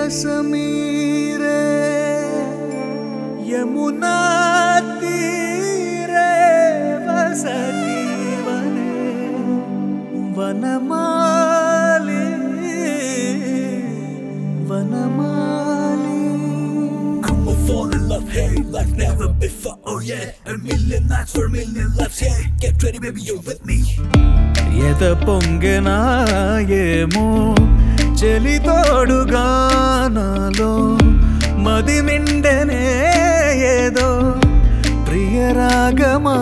कश्मीरे यमुना तीरे वसति वने वनमाली वनमाली Come on, fall in love, hey, like never before, oh yeah. A million nights for a million lives, yeah. Get ready, baby, you're with me. ఎద పొంగెనా ఏమో చెలి తోడుగా నాలో మది నిండెనే ఏదో ప్రియరాగమా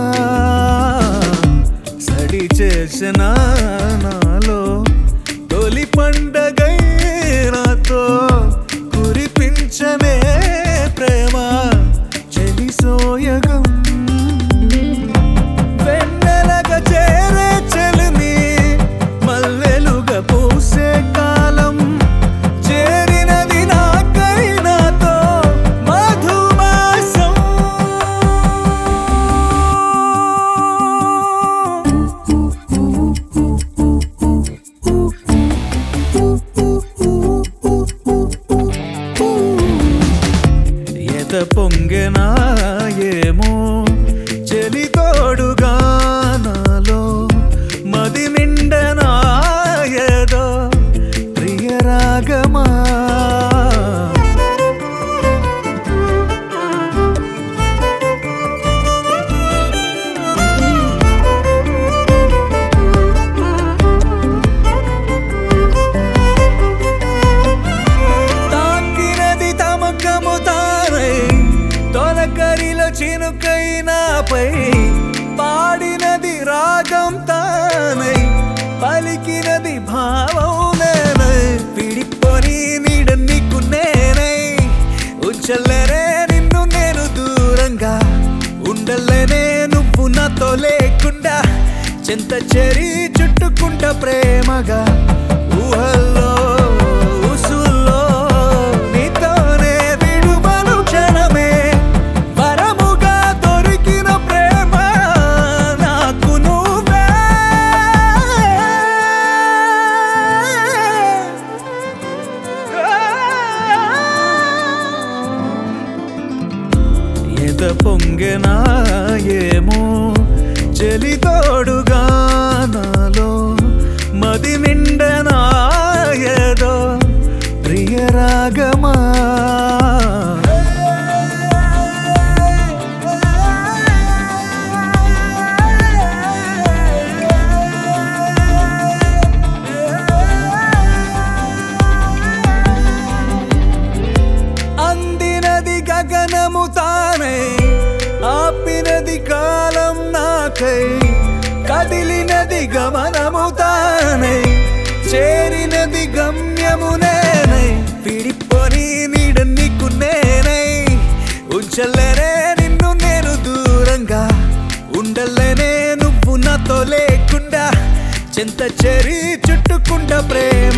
సడి చేసిన నాలో తొలి పండగై నాతో కురిపించనే ప్రేమ చెలి సోయగం వెన్నెలగా చేరే చెలిమి మల్లెలుగా పూసే కాలం చేరినది నాకై నాతో మధుమాసం ఎద పొంగెనా ఏమో చెలి తోడుగా నాలో మది నిండనా ఏదో ప్రియరాగమా తాకినది తమకము తానై తొలకరిలో చినుకై నాపై పాడినది రాగం తానై పలికినది భావం నేనై పిడిపోని నీడ నీకు నేనై ఉంచలేనే నిన్ను నేను దూరంగా ఉండలేనే నువ్వు నాతో లేకుండా చెంత చెరి చుట్టుకుంటా ప్రేమగా ఊహల్లో ఊసుల్లో నీతోనే విడువను క్షణమే వరముగా దొరికిన ప్రేమ నాకు నువ్వే ఎద పొంగెనా ఏమో చెలి తోడుగా నాలో మది నిండనా ఏదో ప్రియరాగమా అందినది గగనము తానే ఆపినది కాలం నాకై కదిలినది గమనము తానే చేరినది గమ్యము నేనై పిడిపోని నీడ నీకు నేనై ఉంచలేనే నిన్ను నేను దూరంగా ఉండలేనే నువ్వు నాతో లేకుండా చెంత చెరి చుట్టుకుంటా ప్రేమ